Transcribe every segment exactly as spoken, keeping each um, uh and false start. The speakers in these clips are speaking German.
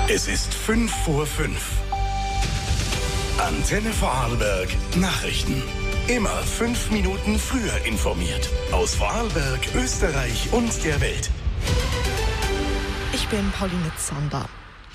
Es ist fünf vor fünf. Antenne Vorarlberg Nachrichten. Immer fünf Minuten früher informiert. Aus Vorarlberg, Österreich und der Welt. Ich bin Pauline Zander.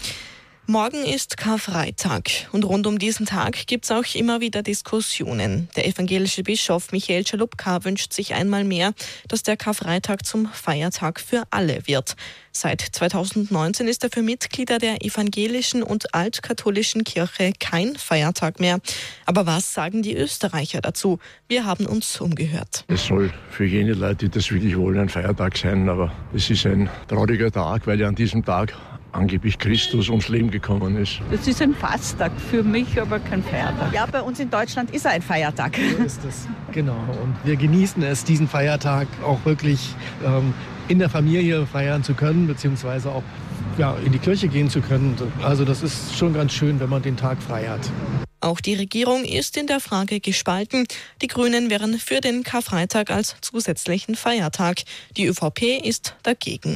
Morgen ist Karfreitag und rund um diesen Tag gibt es auch immer wieder Diskussionen. Der evangelische Bischof Michael Chalupka wünscht sich einmal mehr, dass der Karfreitag zum Feiertag für alle wird. Seit zweitausendneunzehn ist er für Mitglieder der evangelischen und altkatholischen Kirche kein Feiertag mehr. Aber was sagen die Österreicher dazu? Wir haben uns umgehört. Es soll für jene Leute, die das wirklich wollen, ein Feiertag sein, aber es ist ein trauriger Tag, weil ja an diesem Tag angeblich Christus ums Leben gekommen ist. Das ist ein Fasttag für mich, aber kein Feiertag. Ja, bei uns in Deutschland ist er ein Feiertag. So ist es, genau. Und wir genießen es, diesen Feiertag auch wirklich ähm, in der Familie feiern zu können, beziehungsweise auch ja, in die Kirche gehen zu können. Also das ist schon ganz schön, wenn man den Tag frei hat. Auch die Regierung ist in der Frage gespalten. Die Grünen wären für den Karfreitag als zusätzlichen Feiertag. Die ÖVP ist dagegen.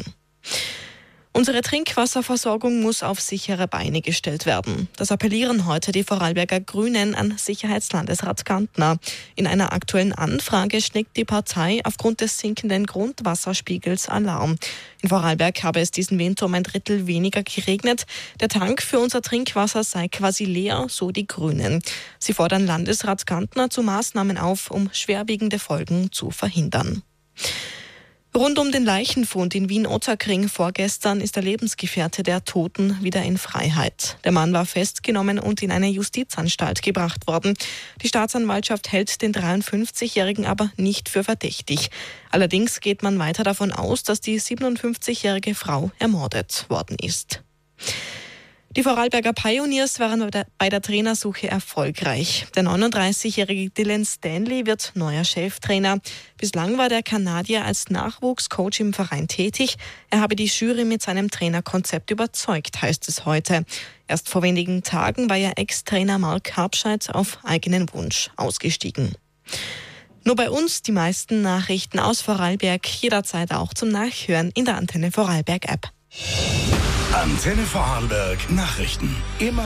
Unsere Trinkwasserversorgung muss auf sichere Beine gestellt werden. Das appellieren heute die Vorarlberger Grünen an Sicherheitslandesrat Gantner. In einer aktuellen Anfrage schlägt die Partei aufgrund des sinkenden Grundwasserspiegels Alarm. In Vorarlberg habe es diesen Winter um ein Drittel weniger geregnet. Der Tank für unser Trinkwasser sei quasi leer, so die Grünen. Sie fordern Landesrat Gantner zu Maßnahmen auf, um schwerwiegende Folgen zu verhindern. Rund um den Leichenfund in Wien-Ottakring vorgestern ist der Lebensgefährte der Toten wieder in Freiheit. Der Mann war festgenommen und in eine Justizanstalt gebracht worden. Die Staatsanwaltschaft hält den dreiundfünfzigjährigen aber nicht für verdächtig. Allerdings geht man weiter davon aus, dass die siebenundfünfzigjährige Frau ermordet worden ist. Die Vorarlberger Pioneers waren bei der Trainersuche erfolgreich. Der neununddreißigjährige Dylan Stanley wird neuer Cheftrainer. Bislang war der Kanadier als Nachwuchscoach im Verein tätig. Er habe die Jury mit seinem Trainerkonzept überzeugt, heißt es heute. Erst vor wenigen Tagen war ja Ex-Trainer Mark Habscheid auf eigenen Wunsch ausgestiegen. Nur bei uns die meisten Nachrichten aus Vorarlberg, jederzeit auch zum Nachhören in der Antenne Vorarlberg App. Antenne Vorarlberg Nachrichten. Immer